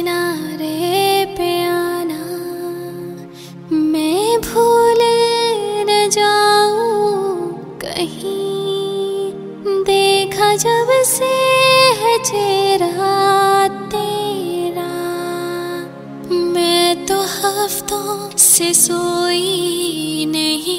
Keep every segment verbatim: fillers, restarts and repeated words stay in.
किनारे पे आना, मैं भूल न जाऊं कहीं। देखा जब से है चेहरा तेरा, मैं तो हफ्तों से सोई नहीं।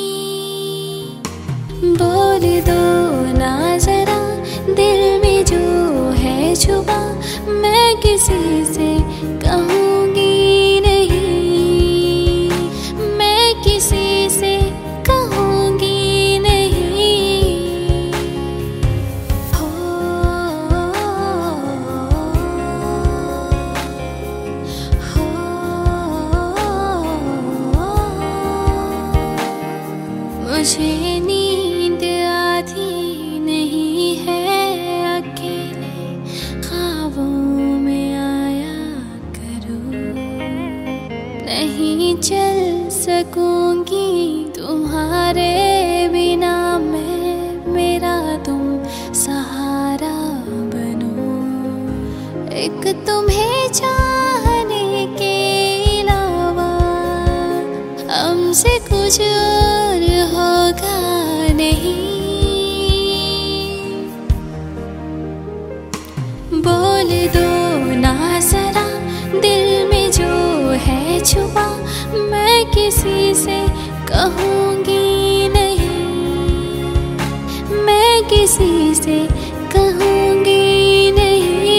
बोल दो ना जरा दिल में जो है छुपा, मैं किसी से कहूँगी नहीं, मैं किसी से कहूँगी नहीं। हो, हो, मुझे नींद आती नहीं है, अकेले ख्वाबों में आया करो। नहीं चल सकूंगी तुम्हारे बिना मैं, मेरा तुम सहारा बनो। एक तुम्हें चाहने के अलावा हमसे कुछ और होगा नहीं। बोल दो ना जरा दिल में जो है छुपा, मैं किसी से कहूँगी नहीं, मैं किसी से कहूँगी नहीं।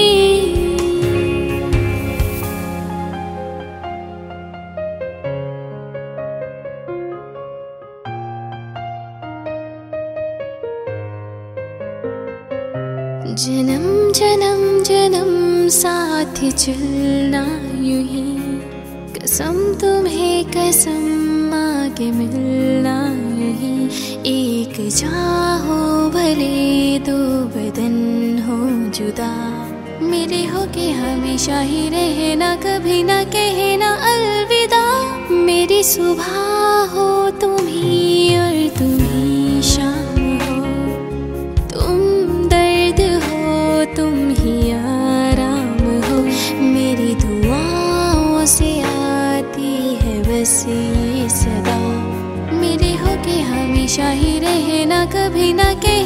जन्म जन्म जन्म साथ चलना यूं ही, कसम तुम्हें कसम आगे मिलना यूं ही। एक चाहो भले दो बदन हो जुदा, मेरे हो के हमेशा ही रहना, कभी ना कहना अलविदा। मेरी सुबह हो तुम ही और तुम ही शाम हो, तुम दर्द हो तुम ही आराम हो। मेरी दुआओं से आती है बस ये सदा, मेरे हो के हमेशा ही रहना, कभी ना कह